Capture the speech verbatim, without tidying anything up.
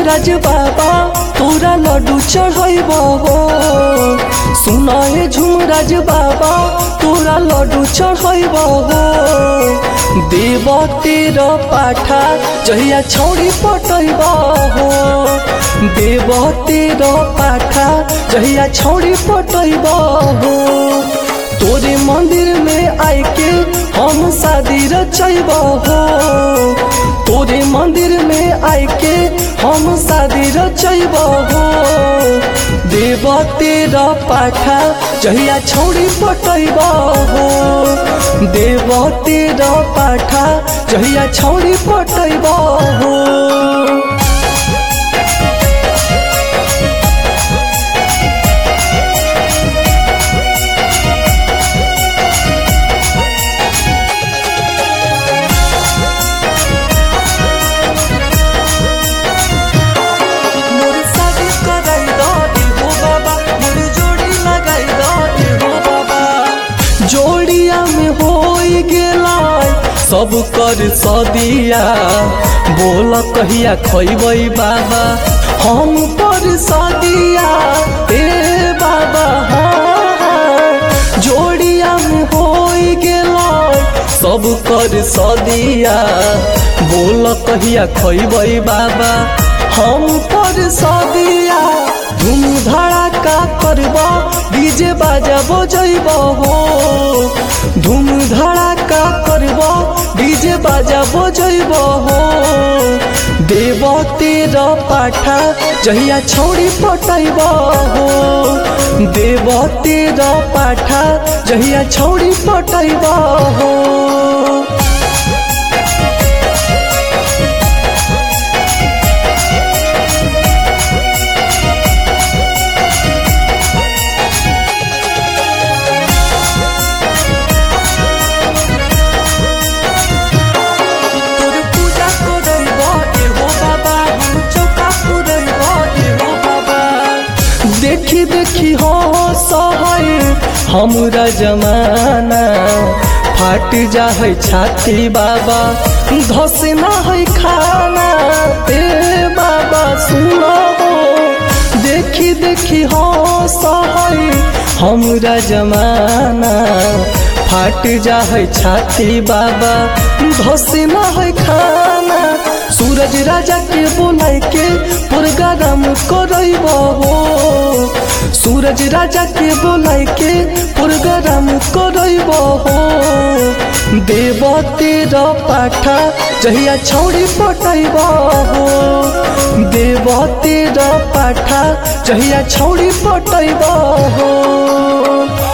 झुमराज बाबा तोरा लड्डू चढ़ब हो। सुना हे झुमराज बाबा तोरा लड्डू चढ़ब हो। देव तेरा पाठा जहिया छौड़ी पटब हो। देव तेरा पाठा जहिया छौड़ी पटब हो। तोरे मंदिर में आके हम शादी रचब हो। तोरे मंदिर में आके हम शादी रचब हो। देव तेरा पाठा जहिया छौड़ी पटब हो। देव तेरा पाठा जहिया छौड़ी पटब हो। जोड़िया में हो गेला सब कर सदिया बोल कहिया खैबै बाबा हम पर सदिया ए बाबा। हाँ जोड़िया में हो गेला सब कर सदिया बोल कहिया खैबै बाबा हम पर सदिया। धूम धड़ाका करब डीजे बाजा बजब हो। धूम धड़ाका करब डीजे बाजा बजब हो। देव तेरा पाठा जहिया छौड़ी पटब हो। देव तेरा पाठा जहिया छौड़ी पटब हो। देखी देखी हो सहै हमरा जमाना फाट जा है छाती बाबा धसना है खाना ते बाबा सुनो हो। देखी देखी हो सहै हमरा जमाना फाट जा है छाती बाबा धसना है खाना। सूरज राजा के बोलाई के प्रोग्राम करब हो। सूरज राजा के बोलाई के प्रोग्राम करब हो। देव तेरा पाठा जहिया छौड़ी पटब हो। देव तेरा पाठा जहिया छौड़ी पटब हो।